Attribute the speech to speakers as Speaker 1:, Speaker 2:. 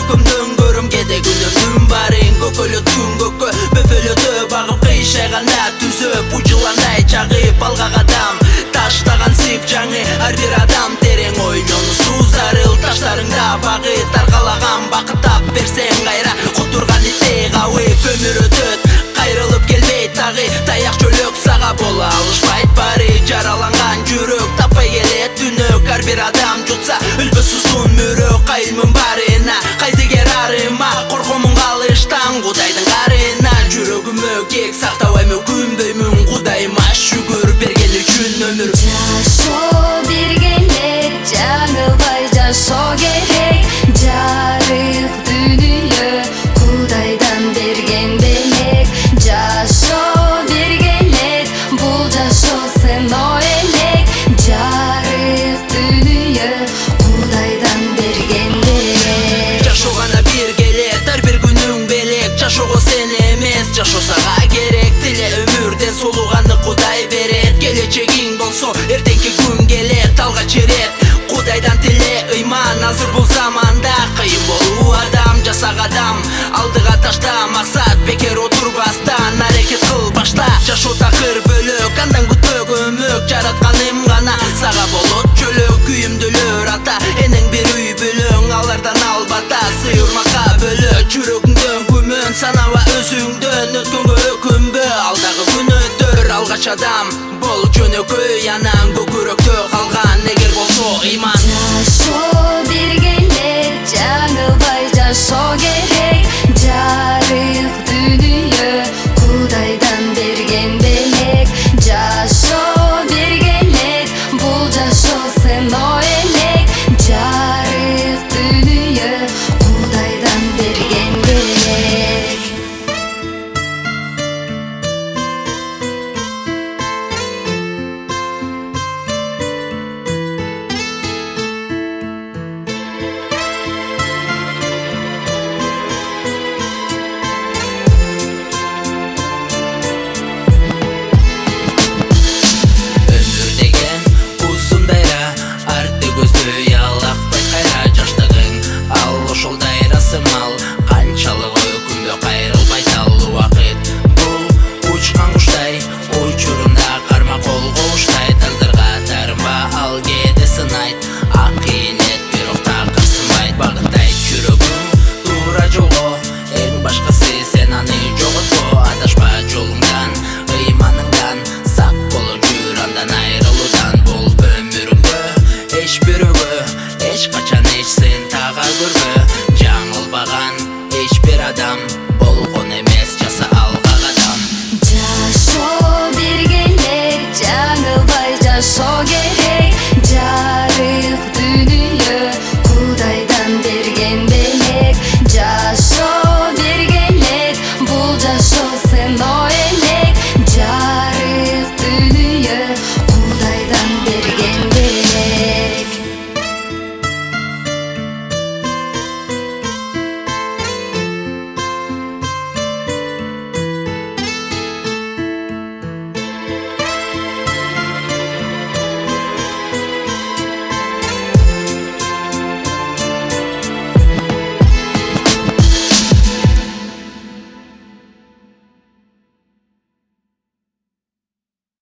Speaker 1: көкөмдөн көрүм кеде күнөмдүн барын көкөлө түн көккө бөпөлөдө багып кыйшайганда түзөп учуландай чагып алгак адам таштаган сып жаңы ар бир адам терең ойлону суу зарыл таштарыңда багыт таркалаган бакыт тап берсең кайра кутурган иттей кабып өмүр өтөт кайрылып келбейт тагы таяк чөлөк сага боло алышпайт баары жараланган жүрөк таппай келет түнөк ар бир адам жутса өлбөс узун мөрөк кайылмын баарына кайдыгер арыма коркомун калыштан кудайдын карына жүрөгүмө кек сактабайм өкүнбөймүн кудайыма шүгүр берген үчүн өмүр
Speaker 2: жашоо бергенде жаңылбай жашоо керек жарык дүнүйө кудайдан берген белек жашоо берген элек бул жашоо сыноо элек жарык дүнүйө кудайдан берген белек
Speaker 1: жашоо гана бир келет ар бир күнүң белек жашоого сен эмес жашоо сага керек тиле өмүрдөн сулууганды кудай берет келечегиң болсо эртеңки күн келет алгач ирет кудайдан тиле ыйман азыр бул заманда кыйын болуу адам жасак адам алдыга ташта максат бекер отурбастан аракет кыл башта жашоо такыр бөлөк андан күтпө көмөк жаратканым гана сага болот жөлөк күйүмдүүлөр ата энең бир үй бүлөң алардан албата сыйырмакка бөлөк жүрөгүңдөн күмөн санаба өзүңдөн өткөнгө өкүнбө алдагы күн өтөр алгач адам бол жөнөкөй анан көкүрөктө калган эгер болсо ыйман